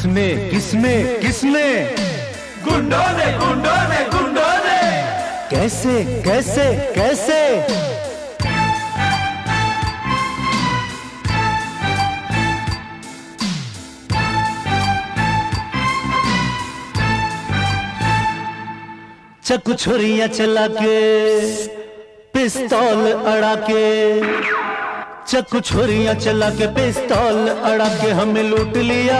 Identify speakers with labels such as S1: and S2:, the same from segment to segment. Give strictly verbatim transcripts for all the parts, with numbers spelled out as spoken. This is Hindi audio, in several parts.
S1: किसने किसने किसने?
S2: गुंडों ने गुंडों ने गुंडों ने।
S1: कैसे कैसे कैसे? चक्कू छुरियां चला के, पिस्तौल अड़ा के, चक्कू छुरियां चला के, पिस्तौल अड़ा के हमें लूट लिया,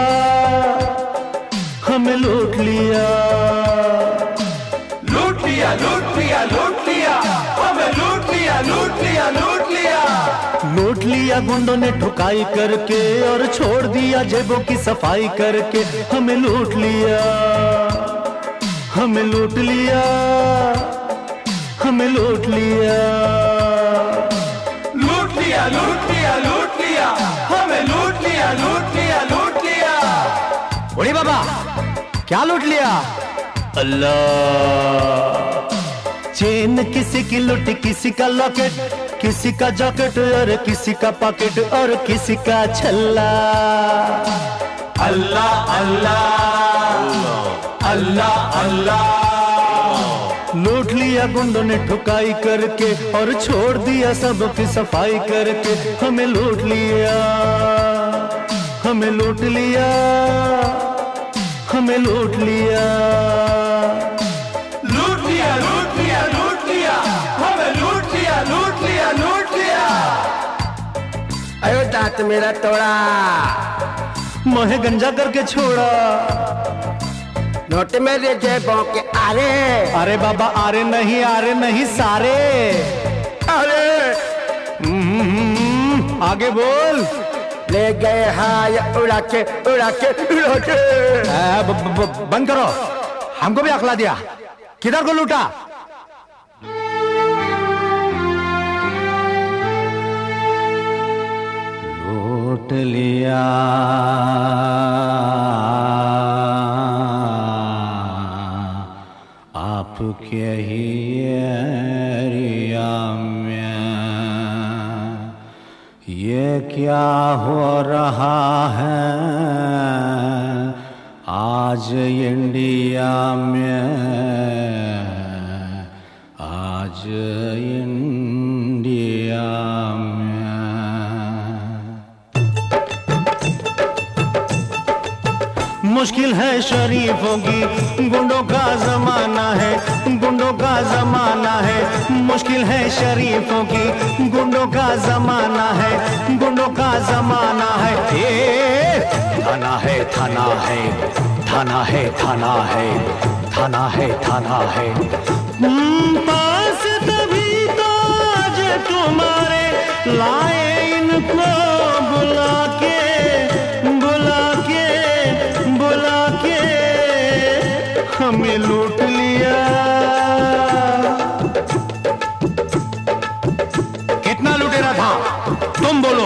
S1: हमें लूट लिया,
S2: लूट लिया लूट लिया लूट लिया, हमें लूट लिया लूट लिया लूट लिया,
S1: लूट लिया गुंडों ने ठुकाई करके और छोड़ दिया जेबों की सफाई करके। हमें लूट लिया, हमें लूट लिया, हमें लूट लिया,
S2: लूट लिया लूट लिया लूट लिया, हमें लूट लिया लूट लिया लूट लिया।
S1: बड़ी बाबा क्या लूट लिया? अल्लाह। चेन किसी की लूटी, किसी का लॉकेट, किसी का जैकेट और किसी का पॉकेट और किसी का छल्ला।
S2: अल्लाह अल्लाह अल्लाह अल्लाह।
S1: लूट लिया गुंडों ने ठुकाई करके और छोड़ दिया सबकी सफाई करके। हमें लूट लिया, हमें लूट लिया, हमें लूट लिया,
S2: लूट लिया लूट लिया लूट लिया, हमें लूट लिया लूट लिया लूट लिया।
S3: अयो दांत मेरा तोड़ा,
S1: मोहे गंजा करके छोड़ा।
S3: नोट मेरे जेबों के आरे,
S1: अरे बाबा आरे नहीं, आरे नहीं सारे।
S3: अरे
S1: हम्म, आगे बोल।
S3: ले गए हाय उड़ा के उड़ा के उड़ा के।
S1: आ, ब, ब, ब, बंद करो, हमको भी अखला दिया। किधर को लूटा? लूट लिया आपके ही एरिया में। ये क्या हो रहा है आज इंडिया में, आज इंडिया में। मुश्किल है शरीफों की, गुंडों का जमाना है, गुंडों का जमाना है। मुश्किल है शरीफों की, गुंडों का जमाना है, गुंडों का जमाना है। ए, थाना है थाना है, थाना है थाना है, थाना है थाना है। पास तभी तो आज तुम्हारे लाए इनको बुला के, बुला के, बुला के। हमें लूट लिया। कितना लुटेरा था तुम बोलो?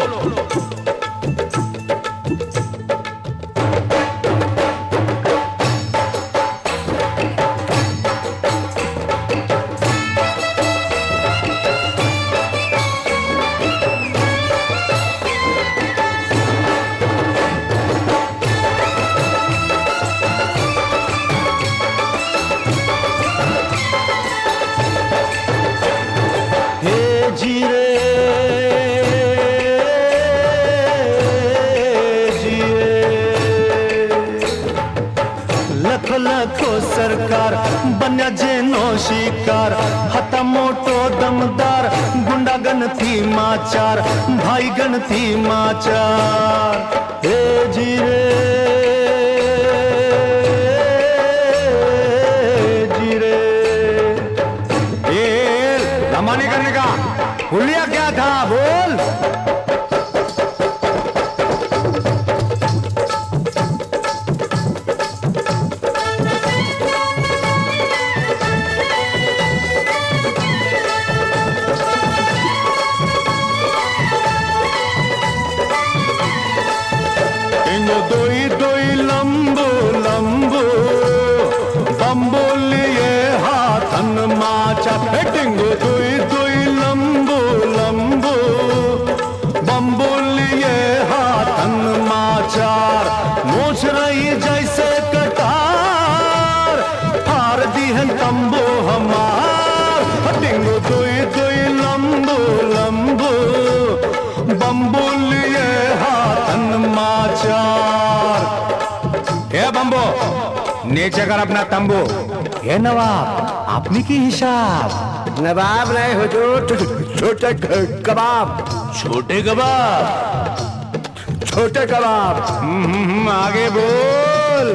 S1: लखो सरकार बन्या जेनो शिकार, हता मोटो दमदार, गुंडा गण थी माचार, भाई गण थी माचार। ए जीरे जीरे ए लमानी करने का हुलिया क्या था बोल? दोई दोई लंबू लंबू बम्बू लिए हाथन माचा। टिंगो दोई दोई लंबू लंबू बम्बू लिए हाथन माचार। मोच रही जय है तंबू हमार, टिंगू दुई दुई लंबू लंबू, बम्बू लिए हाथन माचार। ए बम्बू नीचे कर अपना तंबू। ए नवाब आपने की हिसाब।
S3: नवाब नहीं हुजूर, छोटे कबाब।
S1: छोटे कबाब,
S3: छोटे कबाब।
S1: हम्म, आगे बोल।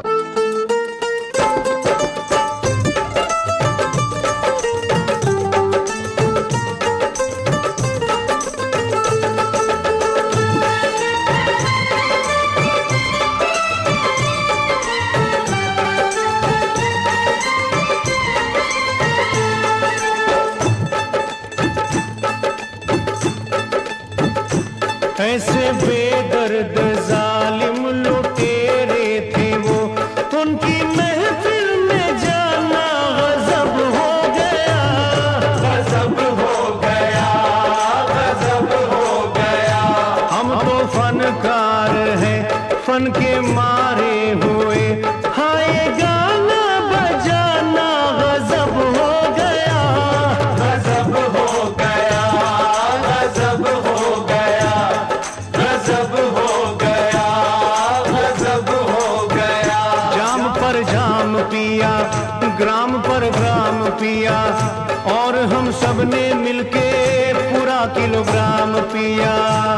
S1: ऐसे बेदर्द जालिम लुटेरे थे वो, उनकी महफिल में जाना गजब हो गया, गजब हो गया, गजब हो गया। हम तो फनकार हैं, फन के मारे हुए, हाय गाना बजाना गजब हो गया, गजब हो गया, गजब हो गया, गजब हो गया, गजब हो गया। जाम पर जाम पिया, ग्राम पर ग्राम पिया, और हम सब ने मिलके पूरा किलोग्राम पिया।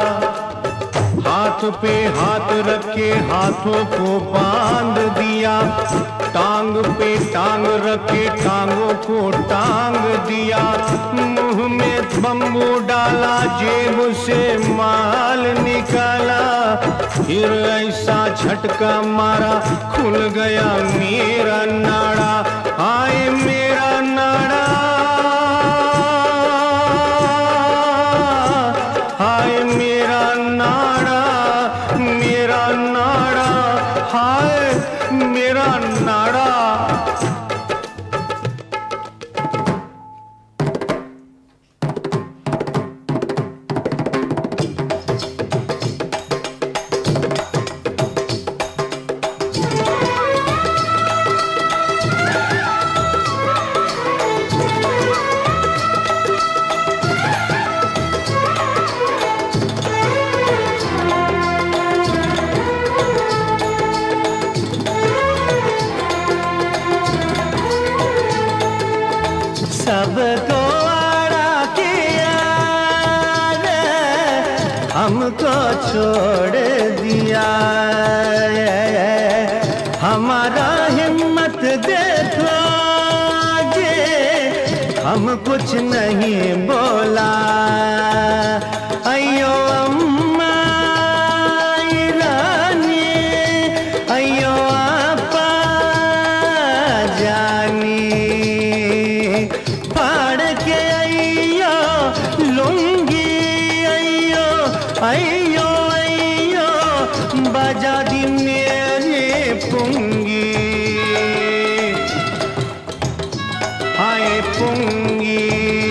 S1: हाथ पे हाथ रख के हाथों को बांध दिया, टांग पे टांग रख के टांगों को टांग दिया। मुंह में बम्बू डाला, जेब से माल निकाला, फिर ऐसा झटका मारा खुल गया मेरा नाड़ा। आए मेरा नाड़ा, हाय मेरा नाड़ा, मेरा नाड़ा, हाय मेरा नाड़ा। सबको आड़ा किया रे, हमको छोड़ दिया। हमारा हिम्मत देखो जे, हम कुछ नहीं बोला। अयो अम्मा रानी, अयो आपा जानी, अयो अयो बजा दी मेरी पुंगी, हाय पुंगी,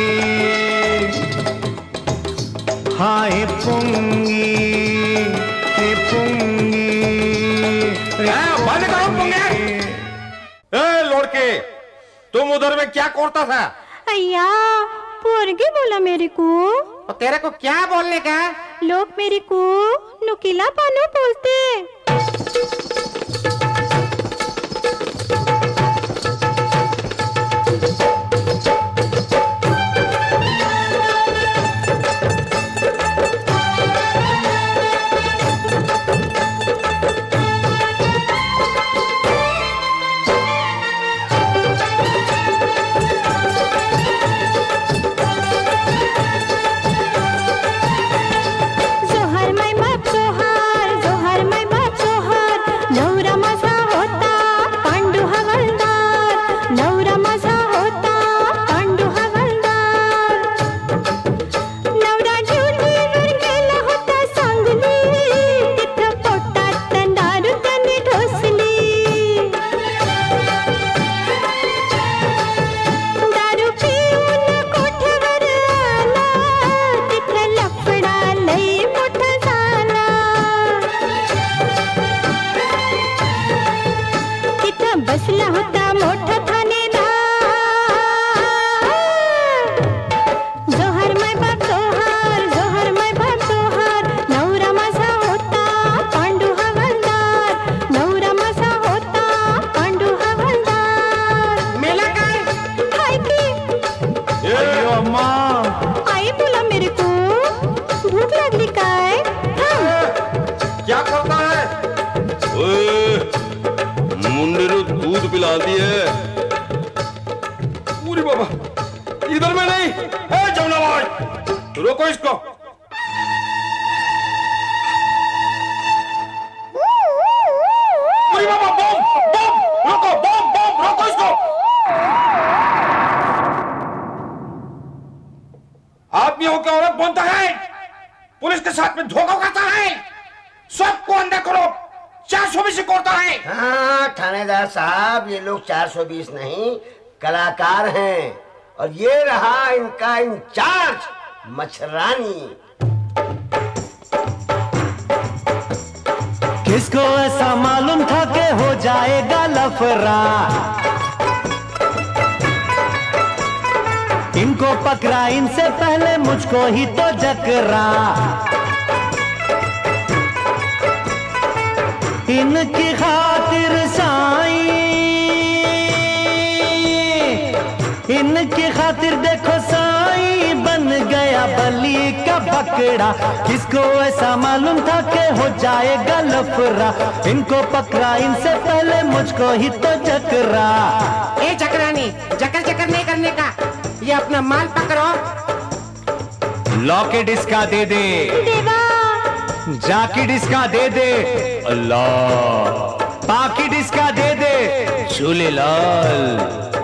S1: हाय पुंगी, रे पुंगी, रे पुंगी।
S4: ए लड़के, तुम उधर में क्या करता था?
S5: अय्या पोरगी बोला मेरे को।
S4: तो तेरे को क्या बोलने का?
S5: लोग मेरे को नुकीला पानो बोलते। जोहर मैं बाप जोहर, जोहर मैं बाप जोहर,
S4: बाबा, इधर में नहीं। ए जमुना भाई, रोको इसको। अरे बाबा, बम बम, रोको, बम बम, रोको इसको। आदमी हो के औरत बनता है, पुलिस के साथ में धोखा करता है, सबको अंदर करो, चार सौ बीस करता है।
S3: हाँ थानेदार साहब, ये लोग चार सौ बीस नहीं कलाकार हैं, और ये रहा इनका इंचार्ज मच्छरानी।
S1: किसको ऐसा मालूम था कि हो जाएगा लफड़ा, इनको पकड़ा इनसे पहले मुझको ही तो जकरा। इनकी खातिर साईं, इनकी खातिर देखो साईं बन गया बलि का बकरा। किसको ऐसा मालूम था कि हो जाएगा लफड़ा, इनको पकड़ा इनसे पहले मुझको ही तो जकरा।
S6: ए जकरानी, जकर जकर नहीं करने का, ये अपना माल पकड़ो।
S1: लॉकेट इसका दे दे,
S5: देवा
S1: जाकेट इसका दे दे, अल्लाह पाकिट इसका दे दे, झूलेलाल।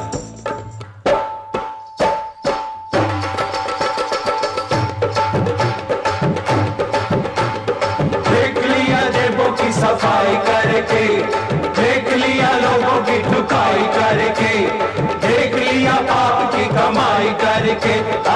S2: देख लिया जेबों की सफाई करके, देख लिया लोगों की ठुकाई करके, देख लिया पाप की कमाई करके,